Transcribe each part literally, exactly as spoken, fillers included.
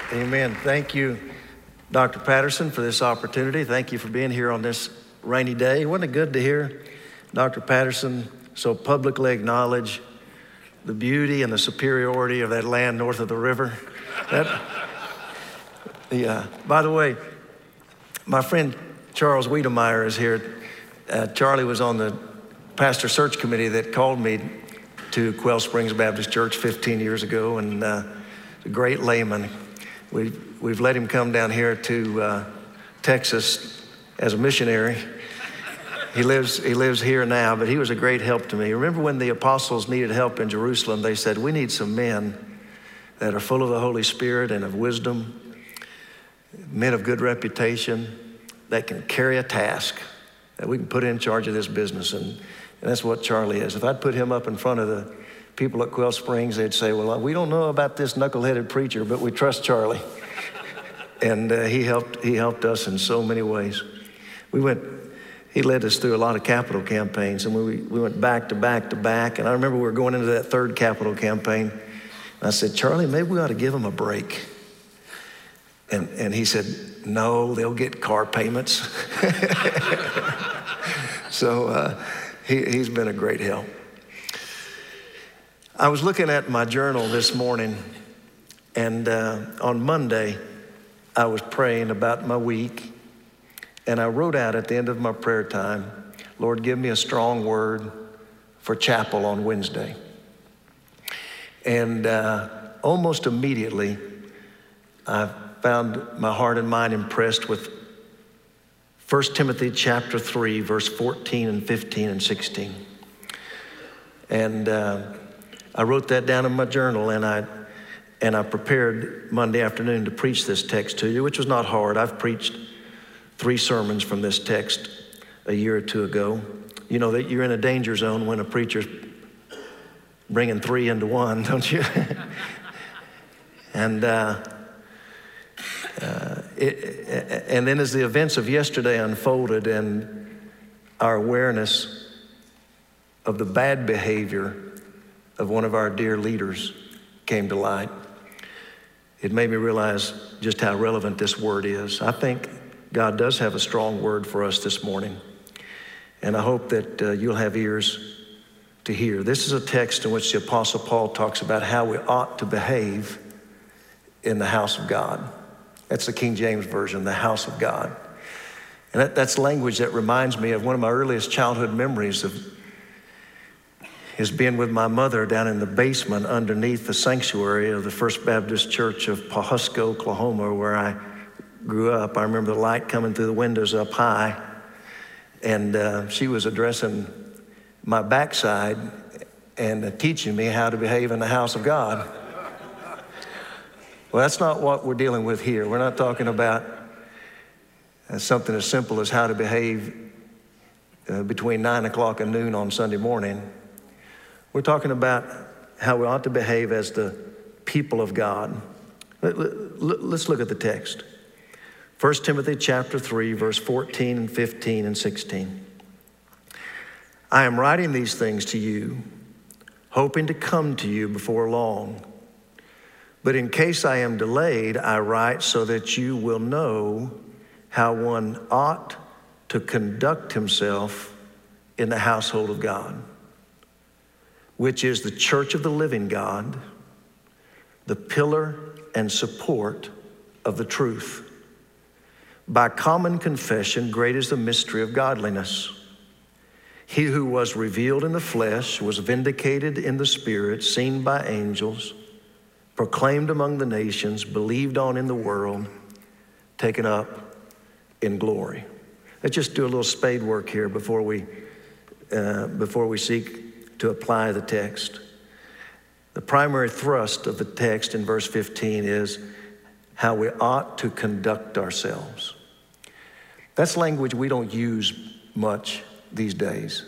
Amen. Thank you, Doctor Patterson, for this opportunity. Thank you for being here on this rainy day. Wasn't it good to hear Doctor Patterson so publicly acknowledge the beauty and the superiority of that land north of the river? That, yeah. By the way, my friend Charles Wiedemeyer is here. Uh, Charlie was on the pastor search committee that called me to Quail Springs Baptist Church fifteen years ago, and uh, a great layman. We've, we've let him come down here to uh, Texas as a missionary. He lives, he lives here now, but he was a great help to me. Remember when the apostles needed help in Jerusalem, they said, we need some men that are full of the Holy Spirit and of wisdom, men of good reputation, that can carry a task, that we can put in charge of this business. And, and that's what Charlie is. If I'd put him up in front of the people at Quail Springs, they'd say, well, we don't know about this knuckleheaded preacher, but we trust Charlie. And uh, he helped he helped us in so many ways. We went, he led us through a lot of capital campaigns, and we, we went back to back to back. And I remember we were going into that third capital campaign, and I said, Charlie, maybe we ought to give him a break. And, and he said, no, they'll get car payments. so uh, he, he's been a great help. I was looking at my journal this morning, and uh, on Monday, I was praying about my week, and I wrote out at the end of my prayer time, Lord, give me a strong word for chapel on Wednesday. And uh, almost immediately, I found my heart and mind impressed with First Timothy chapter three, verse fourteen and fifteen and sixteen. And uh, I wrote that down in my journal, and I and I prepared Monday afternoon to preach this text to you, which was not hard. I've preached three sermons from this text a year or two ago. You know that you're in a danger zone when a preacher's bringing three into one, don't you? and uh, uh, it, and then as the events of yesterday unfolded and our awareness of the bad behavior of one of our dear leaders came to light, it made me realize just how relevant this word is. I think God does have a strong word for us this morning, and I hope that uh, you'll have ears to hear. This is a text in which the Apostle Paul talks about how we ought to behave in the house of God. That's the King James Version, the house of God. And that, that's language that reminds me of one of my earliest childhood memories of is being with my mother down in the basement underneath the sanctuary of the First Baptist Church of Pawhuska, Oklahoma, where I grew up. I remember the light coming through the windows up high, and uh, she was addressing my backside and uh, teaching me how to behave in the house of God. Well, that's not what we're dealing with here. We're not talking about uh, something as simple as how to behave uh, between nine o'clock and noon on Sunday morning. We're talking about how we ought to behave as the people of God. Let's look at the text. First Timothy chapter three, verse fourteen and fifteen and sixteen. I am writing these things to you, hoping to come to you before long. But in case I am delayed, I write so that you will know how one ought to conduct himself in the household of God, which is the church of the living God, the pillar and support of the truth. By common confession, great is the mystery of godliness. He who was revealed in the flesh was vindicated in the spirit, seen by angels, proclaimed among the nations, believed on in the world, taken up in glory. Let's just do a little spade work here before we, uh, before we seek to apply the text. The primary thrust of the text in verse fifteen is how we ought to conduct ourselves. That's language we don't use much these days.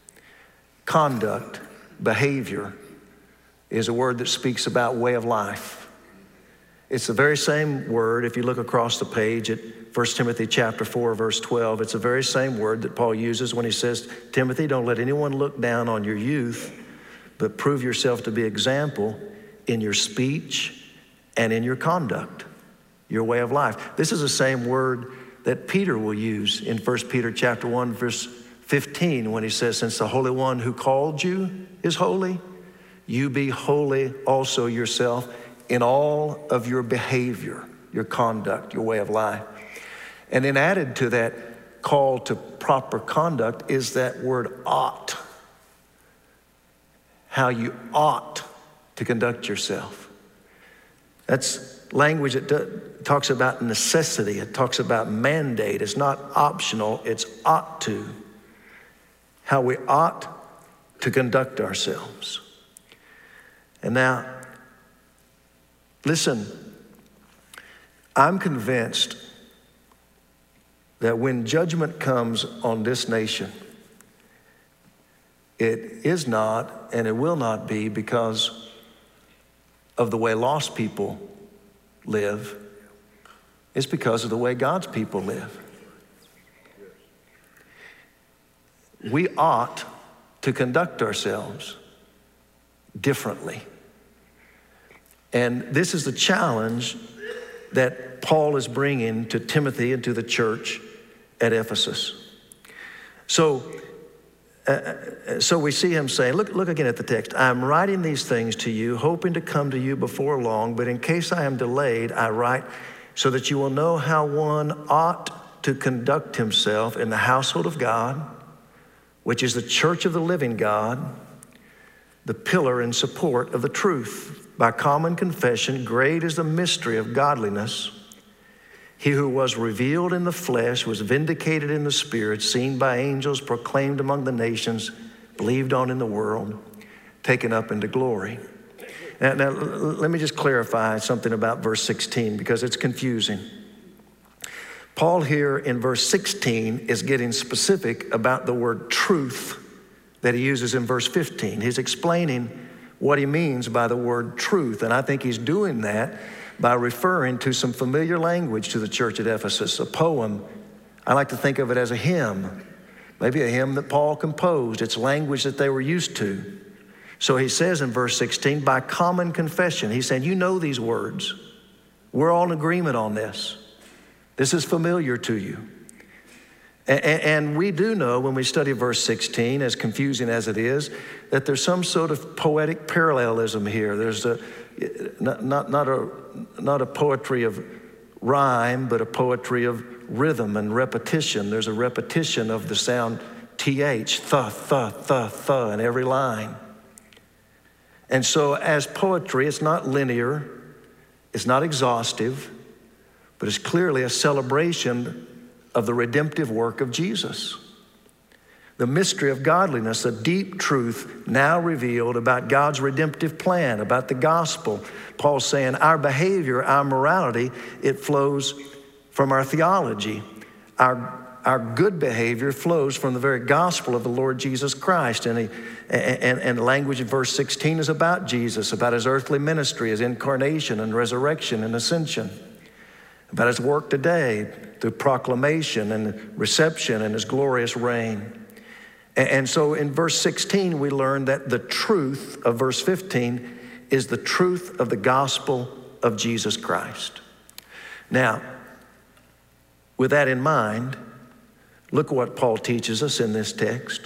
Conduct, behavior, is a word that speaks about way of life. It's the very same word, if you look across the page at First Timothy chapter four, verse twelve, it's the very same word that Paul uses when he says, Timothy, don't let anyone look down on your youth, but prove yourself to be example in your speech and in your conduct. your way of life. This is the same word that Peter will use in First Peter chapter one, verse fifteen, when he says, since the Holy One who called you is holy, you be holy also yourself in all of your behavior, your conduct, your way of life. And then added to that call to proper conduct is that word ought. How you ought to conduct yourself. That's language that do, talks about necessity. It talks about mandate. It's not optional, it's ought to. How we ought to conduct ourselves. And now, listen, I'm convinced that when judgment comes on this nation, it is not and it will not be because of the way lost people live. It's because of the way God's people live. We ought to conduct ourselves differently. And this is the challenge that Paul is bringing to Timothy and to the church at Ephesus. So, uh, so we see him saying, look, look again at the text. I'm writing these things to you, hoping to come to you before long, but in case I am delayed, I write so that you will know how one ought to conduct himself in the household of God, which is the church of the living God, the pillar and support of the truth. By common confession, great is the mystery of godliness. He who was revealed in the flesh was vindicated in the spirit, seen by angels, proclaimed among the nations, believed on in the world, taken up into glory. Now, now let me just clarify something about verse sixteen because it's confusing. Paul here in verse sixteen is getting specific about the word truth that he uses in verse fifteen. He's explaining what he means by the word truth. And I think he's doing that by referring to some familiar language to the church at Ephesus, a poem. I like to think of it as a hymn, maybe a hymn that Paul composed. It's language that they were used to. So he says in verse sixteen, by common confession, he's saying, you know these words. We're all in agreement on this. This is familiar to you. And we do know when we study verse sixteen, as confusing as it is, that there's some sort of poetic parallelism here. There's a, not, not, not, a, not a poetry of rhyme, but a poetry of rhythm and repetition. There's a repetition of the sound th, th, th, th, th in every line. And so as poetry, it's not linear, it's not exhaustive, but it's clearly a celebration of the redemptive work of Jesus. The mystery of godliness, the deep truth now revealed about God's redemptive plan, about the gospel. Paul's saying our behavior, our morality, it flows from our theology. Our, our good behavior flows from the very gospel of the Lord Jesus Christ. And, he, and, and the language in verse sixteen is about Jesus, about his earthly ministry, his incarnation and resurrection and ascension, about his work today through proclamation and reception and his glorious reign. And so in verse sixteen, we learn that the truth of verse fifteen is the truth of the gospel of Jesus Christ. Now, with that in mind, look what Paul teaches us in this text.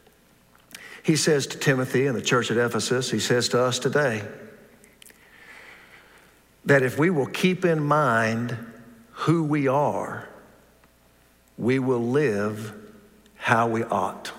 He says to Timothy and the church at Ephesus, he says to us today, that if we will keep in mind who we are, we will live how we ought.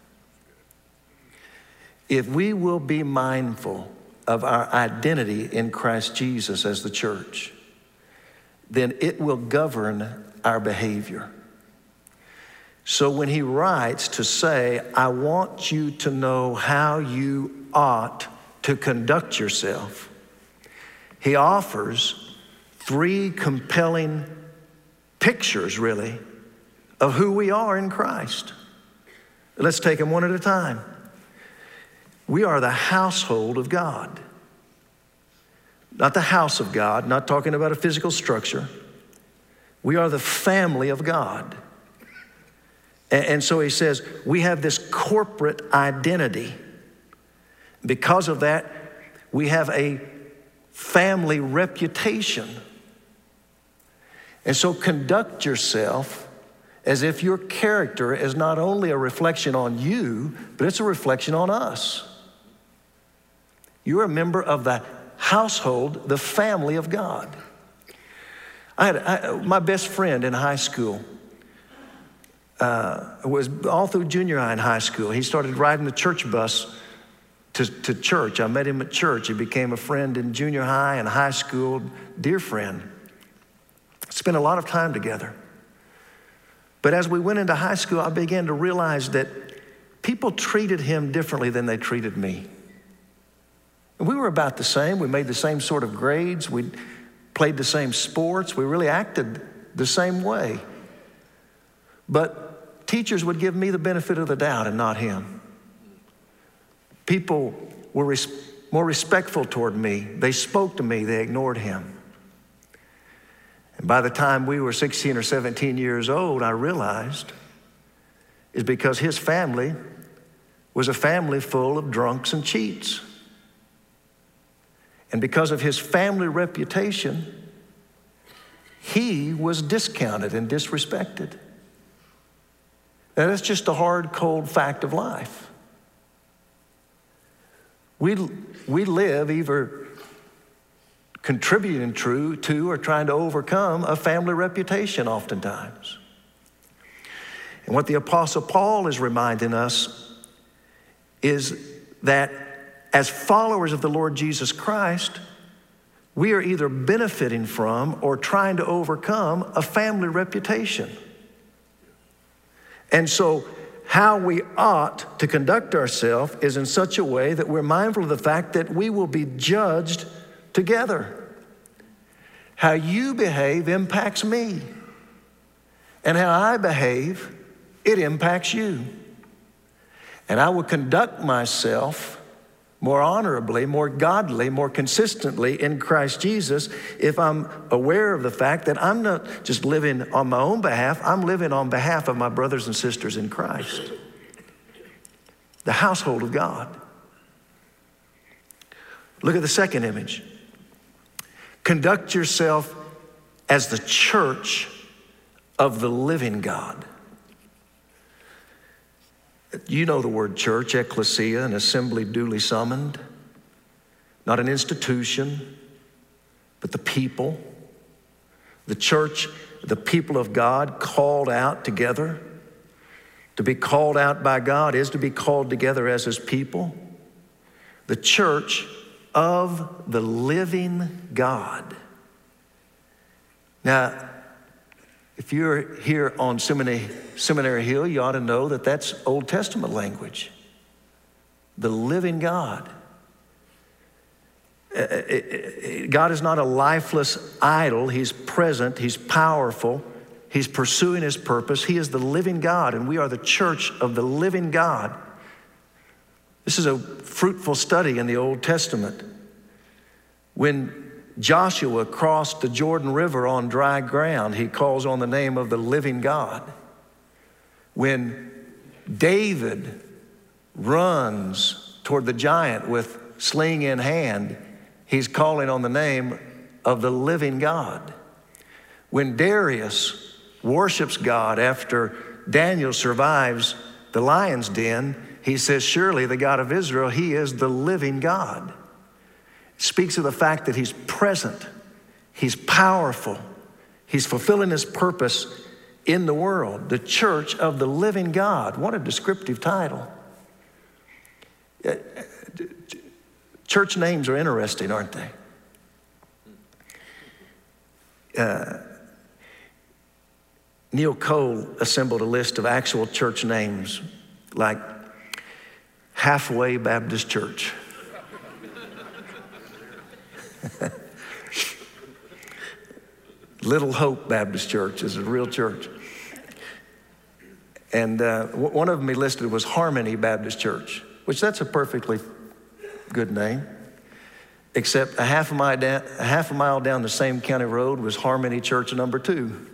If we will be mindful of our identity in Christ Jesus as the church, then it will govern our behavior. So when he writes to say, I want you to know how you ought to conduct yourself, he offers three compelling pictures, really, of who we are in Christ. Let's take them one at a time. We are the household of God. Not the house of God, not talking about a physical structure. We are the family of God. And, and so he says, we have this corporate identity. Because of that, we have a family reputation. And so conduct yourself as if your character is not only a reflection on you, but it's a reflection on us. You're a member of the household, the family of God. I had I, my best friend in high school, uh, was all through junior high and high school. He started riding the church bus to, to church. I met him at church. He became a friend in junior high and high school, dear friend. Spent a lot of time together. But as we went into high school, I began to realize that people treated him differently than they treated me. We were about the same. We made the same sort of grades. We played the same sports. We really acted the same way. But teachers would give me the benefit of the doubt and not him. People were res- more respectful toward me. They spoke to me. They ignored him. And by the time we were sixteen or seventeen years old, I realized it's because his family was a family full of drunks and cheats. And because of his family reputation, he was discounted and disrespected. Now, that's just a hard, cold fact of life. We, we live either contributing true to or trying to overcome a family reputation oftentimes. And what the Apostle Paul is reminding us is that as followers of the Lord Jesus Christ, we are either benefiting from or trying to overcome a family reputation. And so how we ought to conduct ourselves is in such a way that we're mindful of the fact that we will be judged together. How you behave impacts me. And how I behave, it impacts you. And I will conduct myself more honorably, more godly, more consistently in Christ Jesus if I'm aware of the fact that I'm not just living on my own behalf, I'm living on behalf of my brothers and sisters in Christ. The household of God. Look at the second image. Conduct yourself as the church of the living God. You know the word church, ecclesia, an assembly duly summoned. Not an institution, but the people. The church, the people of God called out together. To be called out by God is to be called together as his people. The church of the living God. Now, if you're here on Seminary, Seminary Hill, you ought to know that that's Old Testament language. The living God. God is not a lifeless idol. He's present. He's powerful. He's pursuing his purpose. He is the living God, and we are the church of the living God. This is a fruitful study in the Old Testament. When Joshua crossed the Jordan River on dry ground, he calls on the name of the living God. When David runs toward the giant with sling in hand, he's calling on the name of the living God. When Darius worships God after Daniel survives the lion's den, he says, surely the God of Israel, he is the living God. Speaks of the fact that he's present, he's powerful, he's fulfilling his purpose in the world. The church of the living God. What a descriptive title. Church names are interesting, aren't they? Uh, Neil Cole assembled a list of actual church names like Halfway Baptist Church. Little Hope Baptist Church is a real church. And uh, one of them he listed was Harmony Baptist Church, which that's a perfectly good name. Except a half a mile down, a half a mile down the same county road was Harmony Church number two.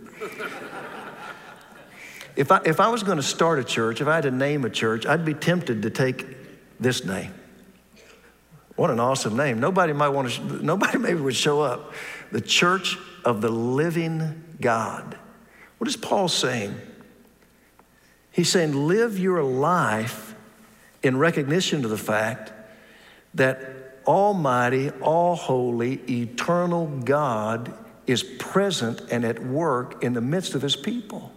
If I, if I was going to start a church, if I had to name a church, I'd be tempted to take this name. What an awesome name. Nobody might want to, nobody maybe would show up. the church of the living God. What is Paul saying? He's saying, live your life in recognition of the fact that Almighty, all-holy, eternal God is present and at work in the midst of his people.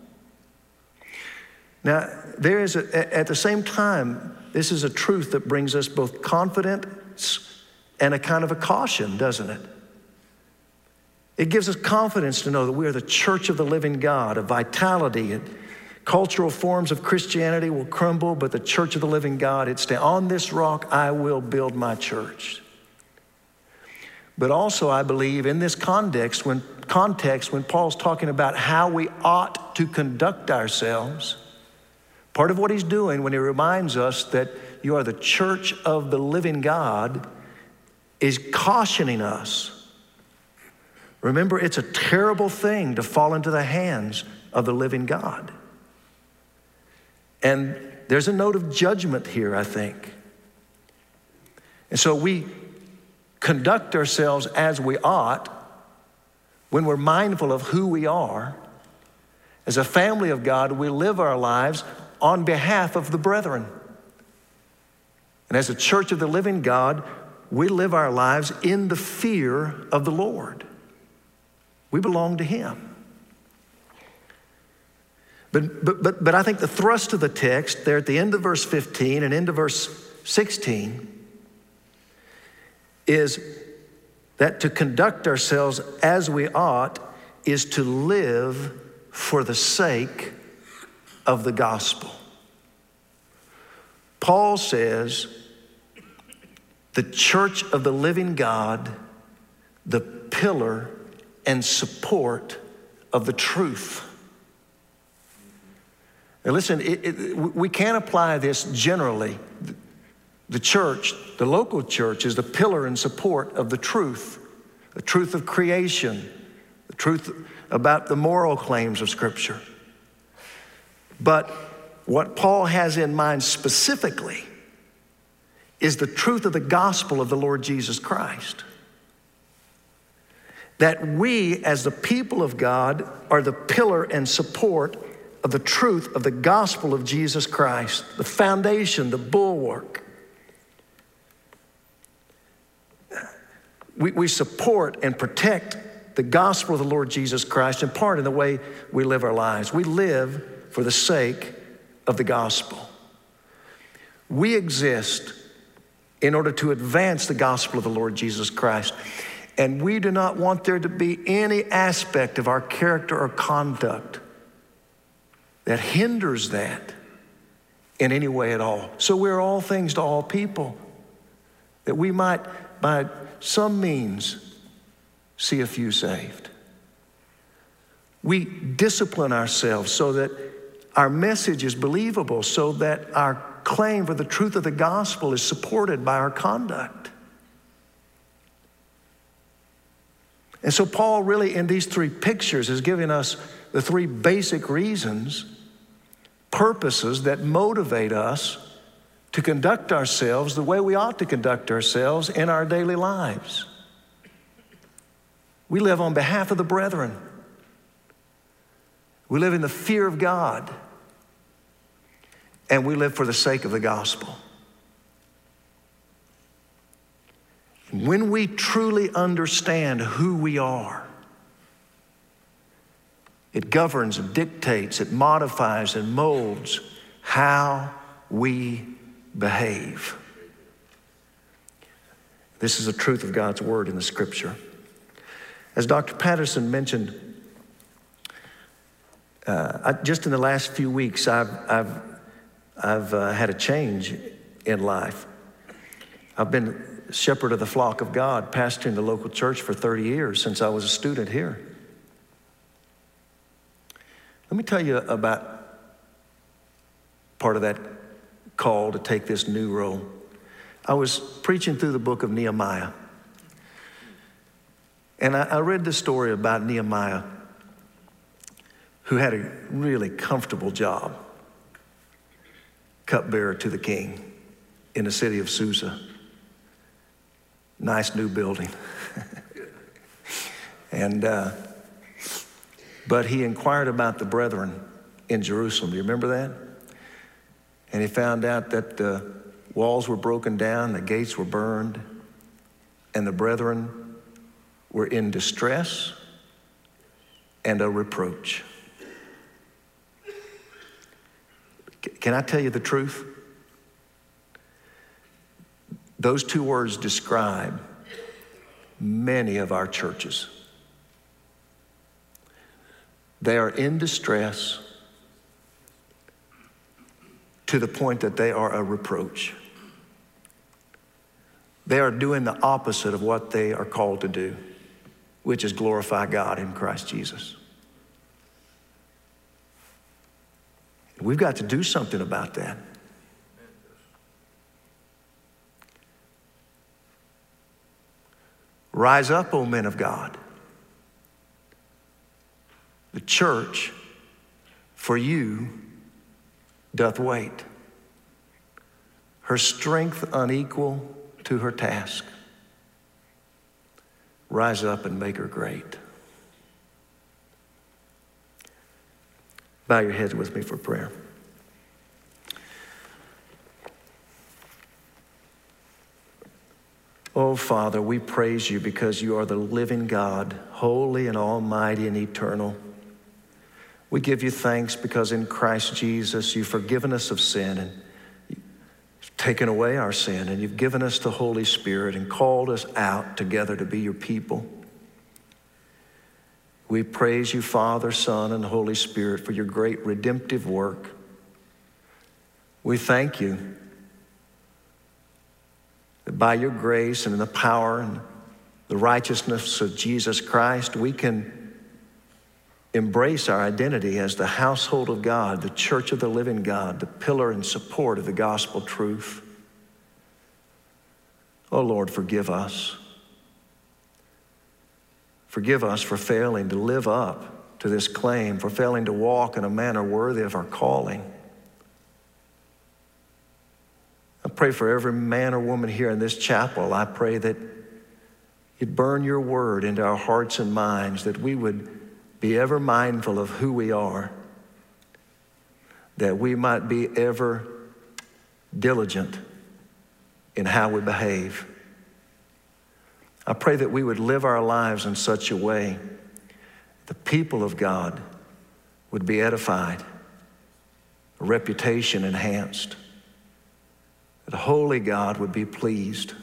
Now, there is, a, at the same time, this is a truth that brings us both confidence and a kind of a caution, doesn't it? It gives us confidence to know that we are the church of the living God, a vitality. And cultural forms of Christianity will crumble, but the church of the living God, it's on this rock I will build my church. But also, I believe in this context, when context, when Paul's talking about how we ought to conduct ourselves, part of what he's doing when he reminds us that you are the church of the living God is cautioning us. Remember, it's a terrible thing to fall into the hands of the living God. And there's a note of judgment here, I think. And so we conduct ourselves as we ought when we're mindful of who we are. As a family of God, we live our lives on behalf of the brethren. And as a church of the living God, we live our lives in the fear of the Lord. We belong to him. But, but, but, but I think the thrust of the text there at the end of verse fifteen and into verse sixteen is that to conduct ourselves as we ought is to live for the sake of the gospel. Paul says, the church of the living God, the pillar and support of the truth. Now listen, it, it, we can't apply this generally. The church, the local church, is the pillar and support of the truth, the truth of creation, the truth about the moral claims of Scripture. But what Paul has in mind specifically is the truth of the gospel of the Lord Jesus Christ. That we, as the people of God, are the pillar and support of the truth of the gospel of Jesus Christ, the foundation, the bulwark. We, we support and protect the gospel of the Lord Jesus Christ, in part in the way we live our lives. We live for the sake of the gospel. We exist in order to advance the gospel of the Lord Jesus Christ. And we do not want there to be any aspect of our character or conduct that hinders that in any way at all. So we're all things to all people, that we might, by some means, see a few saved. We discipline ourselves so that our message is believable, so that our claim for the truth of the gospel is supported by our conduct. And so Paul really in these three pictures is giving us the three basic reasons, purposes that motivate us to conduct ourselves the way we ought to conduct ourselves in our daily lives. We live on behalf of the brethren. We live in the fear of God. And we live for the sake of the gospel. When we truly understand who we are, it governs and dictates, it modifies and molds how we behave. This is the truth of God's word in the scripture. As Doctor Patterson mentioned, uh, I, just in the last few weeks, I've, I've, I've uh, had a change in life. I've been shepherd of the flock of God, pastoring the local church for thirty years since I was a student here. Let me tell you about part of that call to take this new role. I was preaching through the book of Nehemiah. And I, I read the story about Nehemiah, who had a really comfortable job, cupbearer to the king in the city of Susa. Nice new building. And, uh, but he inquired about the brethren in Jerusalem. Do you remember that? And he found out that the walls were broken down, the gates were burned, and the brethren were in distress and a reproach. Can I tell you the truth? Those two words describe many of our churches. They are in distress to the point that they are a reproach. They are doing the opposite of what they are called to do, which is glorify God in Christ Jesus. We've got to do something about that. Rise up, O men of God. The church for you doth wait. Her strength unequal to her task. Rise up and make her great. Bow your heads with me for prayer. Oh, Father, we praise you because you are the living God, holy and almighty and eternal. We give you thanks because in Christ Jesus you've forgiven us of sin and you've taken away our sin, and you've given us the Holy Spirit and called us out together to be your people. We praise you, Father, Son, and Holy Spirit, for your great redemptive work. We thank you that by your grace and in the power and the righteousness of Jesus Christ, we can embrace our identity as the household of God, the church of the living God, the pillar and support of the gospel truth. Oh, Lord, forgive us. Forgive us for failing to live up to this claim, for failing to walk in a manner worthy of our calling. I pray for every man or woman here in this chapel. I pray that you'd burn your word into our hearts and minds, that we would be ever mindful of who we are, that we might be ever diligent in how we behave. I pray that we would live our lives in such a way the people of God would be edified, a reputation enhanced, that the holy God would be pleased.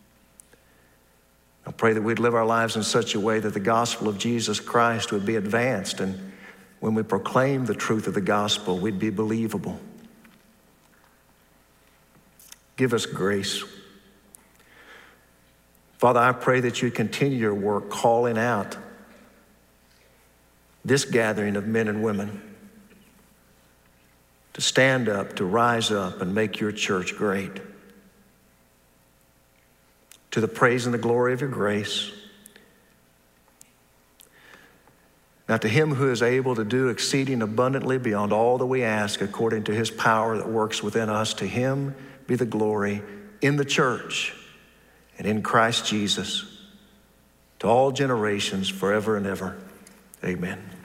I pray that we'd live our lives in such a way that the gospel of Jesus Christ would be advanced, and when we proclaim the truth of the gospel, we'd be believable. Give us grace. Father, I pray that you continue your work calling out this gathering of men and women to stand up, to rise up and make your church great. To the praise and the glory of your grace. Now to him who is able to do exceeding abundantly beyond all that we ask, according to his power that works within us, to him be the glory in the church and in Christ Jesus to all generations forever and ever. Amen.